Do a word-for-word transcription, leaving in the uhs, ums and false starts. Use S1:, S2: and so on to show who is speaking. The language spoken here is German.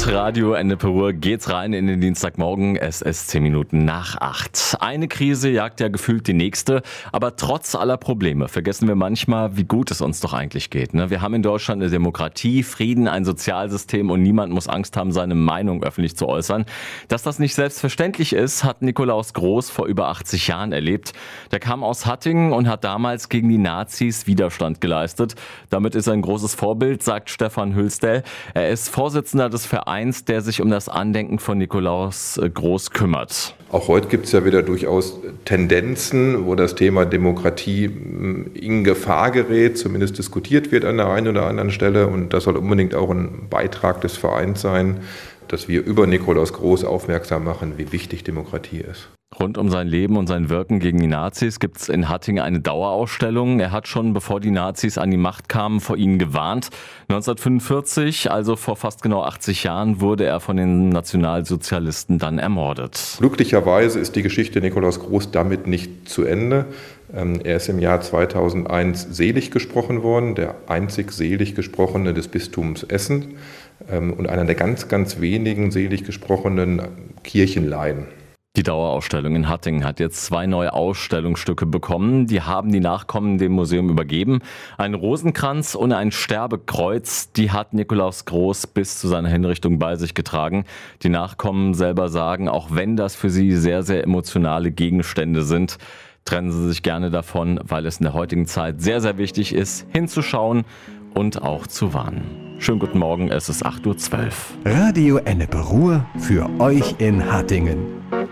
S1: Mit Radio Ennepe Ruhr geht's rein in den Dienstagmorgen. Es ist zehn Minuten nach acht. Eine Krise jagt ja gefühlt die nächste. Aber trotz aller Probleme vergessen wir manchmal, wie gut es uns doch eigentlich geht. Ne? Wir haben in Deutschland eine Demokratie, Frieden, ein Sozialsystem und niemand muss Angst haben, seine Meinung öffentlich zu äußern. Dass das nicht selbstverständlich ist, hat Nikolaus Groß vor über achtzig Jahren erlebt. Der kam aus Hattingen und hat damals gegen die Nazis Widerstand geleistet. Damit ist er ein großes Vorbild, sagt Stefan Hülstel. Er ist Vorsitzender des Vereins, der sich um das Andenken von Nikolaus Groß kümmert.
S2: Auch heute gibt es ja wieder durchaus Tendenzen, wo das Thema Demokratie in Gefahr gerät, zumindest diskutiert wird an der einen oder anderen Stelle. Und das soll unbedingt auch ein Beitrag des Vereins sein, dass wir über Nikolaus Groß aufmerksam machen, wie wichtig Demokratie ist.
S1: Rund um sein Leben und sein Wirken gegen die Nazis gibt es in Hattingen eine Dauerausstellung. Er hat schon, bevor die Nazis an die Macht kamen, vor ihnen gewarnt. neunzehnhundertfünfundvierzig, also vor fast genau achtzig Jahren, wurde er von den Nationalsozialisten dann ermordet.
S2: Glücklicherweise ist die Geschichte Nikolaus Groß damit nicht zu Ende. Er ist im Jahr zweitausendeins selig gesprochen worden, der einzig selig gesprochene des Bistums Essen und einer der ganz, ganz wenigen selig gesprochenen Kirchenlaien.
S1: Die Dauerausstellung in Hattingen hat jetzt zwei neue Ausstellungsstücke bekommen. Die haben die Nachkommen dem Museum übergeben. Ein Rosenkranz und ein Sterbekreuz, die hat Nikolaus Groß bis zu seiner Hinrichtung bei sich getragen. Die Nachkommen selber sagen, auch wenn das für sie sehr, sehr emotionale Gegenstände sind, trennen sie sich gerne davon, weil es in der heutigen Zeit sehr, sehr wichtig ist, hinzuschauen und auch zu warnen. Schönen guten Morgen, es ist acht Uhr zwölf.
S3: Radio Ennepe Ruhr für euch in Hattingen.